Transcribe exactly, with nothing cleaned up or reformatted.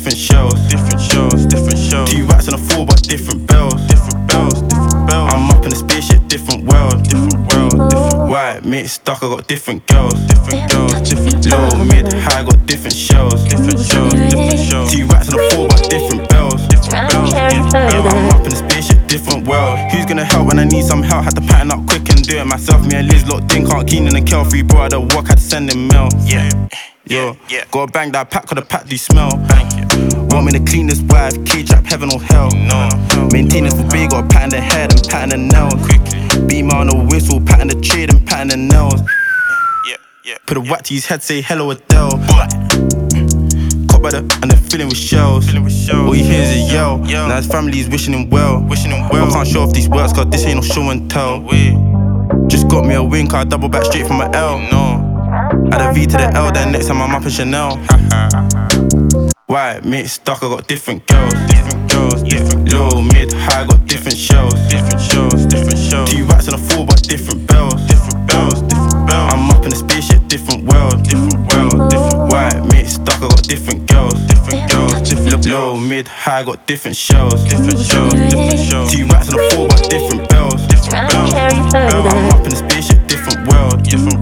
different shows, different shows, different shows. Two rats on a four, but different bells, different bells, different bells. I'm up in a spaceship, different world, different world, different. White mix stuck, I got different girls, different girls, different. Low, mid, high, got different shows, different shows, different shows. Two rats on a four, but different bells, different bells, different bells. I'm up in a spaceship, different world. Who's gonna help when I need some help? Had to pattern up quick and do it myself. Me and Liz locked in, can't keen in and kill. Free bro, I had to walk, had to send him mail. Yeah. Yo, yeah, gotta bang that pack, cause the pack do smell. Bang, yeah. Want me to clean this wife, K-trap, heaven or hell. No, no. Maintain this for big, gotta pattern the head and pattern the nails. Quickly. Beam on a whistle, pattern the trade and pattern the nails. Yeah, yeah. Put a whack to his head, say hello Adele. Caught by the, and the feeling with shells. Feeling with shells. All you hear is a yell. Yo. Now his family's wishing him well. Wishing him well. I can't show off these words, cause this ain't no show and tell. No. Just got me a win, cause I double back straight from my L. No. Add a V to the L, then next time I'm up in Chanel. White mix stuck, I got different girls, different girls, different. Low, mid, high, got different shows, different shows, different shows. Two rats on a four, but different bells, different bells, different bells. I'm up in a spaceship, different world, different world, different. White mix stuck, I got different girls, different girls, different. Low, mid, high, got different shows, different shows, different shows. Two rats on a four, but different bells, different bells, different bells. I'm up in a spaceship, different world, different.